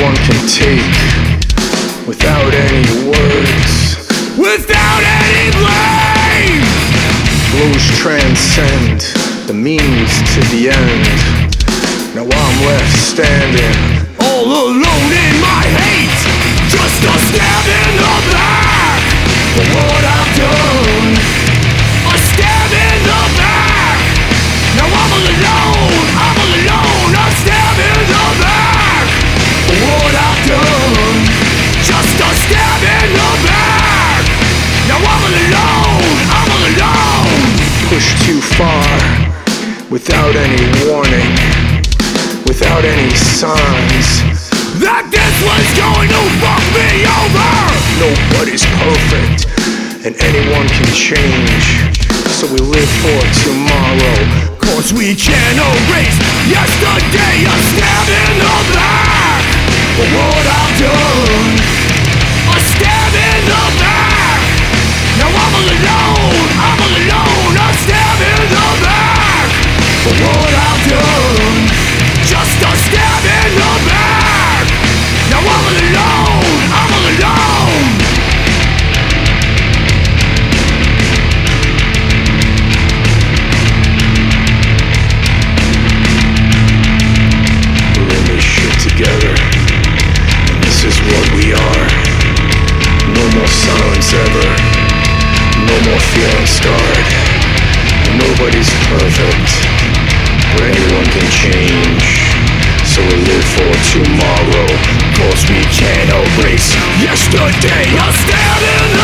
anyone can take without any words, without any blame. Blows transcend the means to the end. Now I'm left standing all alone in my hate, just a stab in the back for what I've done. A stab in the back. Now I'm all alone, a stab in the back for what I've done. Just a stab in the back. Now I'm all alone. Pushed too far without any warning, without any signs that this was going to fuck me over. Nobody's perfect and anyone can change, so we live for tomorrow, cause we can't erase yesterday. A stab in the back for what I've done. A stab in the back. Now I'm all alone, a stab in the back for what I've done. Just a stab in the back. Now I'm all alone. We're in this shit together, and this is what we are. No more silence ever, no more feeling scarred. Nobody's perfect, but anyone can change, so we live for tomorrow, cause we can't erase yesterday. A stab in the